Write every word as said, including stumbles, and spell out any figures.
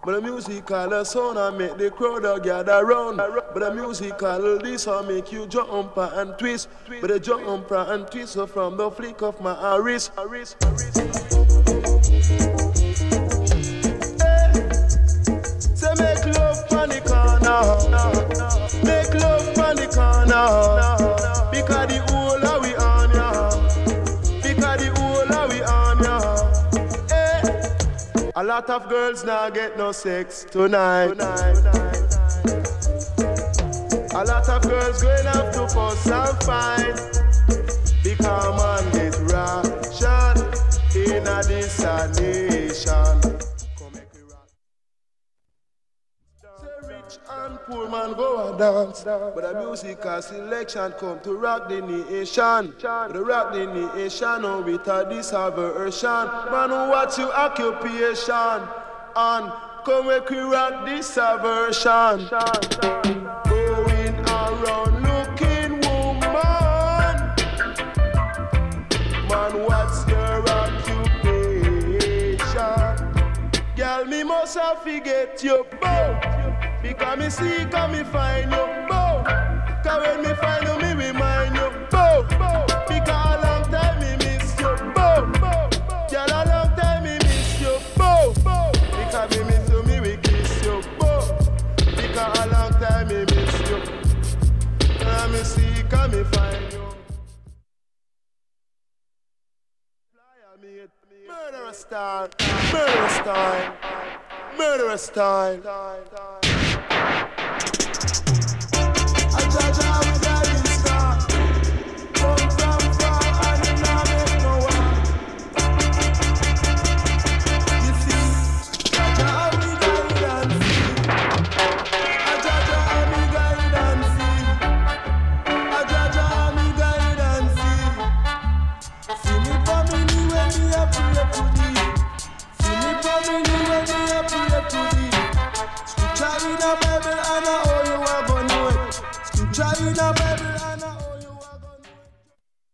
But the musical sound I make the crowd a gather round. But the musical this I make you jump and twist. But the jump and twist so from the flick of my wrist. Hey. Say make love on the corner. Make love on the corner. Because the whole of we on ya. Because the whole of we on ya. A lot of girls now get no sex tonight. tonight. A lot of girls going have to fuss and fight because man get ration in a this nation. Come make we rock. Say rich and poor man go and dance, but the musical selection come to rock the nation. The rock the nation on with a disversion. Man who watch your occupation and come make we rock this version. Going around looking woman. Man, what's your occupation? Girl, me must have forget your bow. Because me see, cause me find you, bow. Cause when me find you, me remind you, bow. Because a long time me miss you, bow. Girl, a long time me miss you, bow. Because me miss you, me we kiss you, bow. Because a long time me miss you. And me see, cause me find you. Murderous style, murderous style, murderous style. In a Bible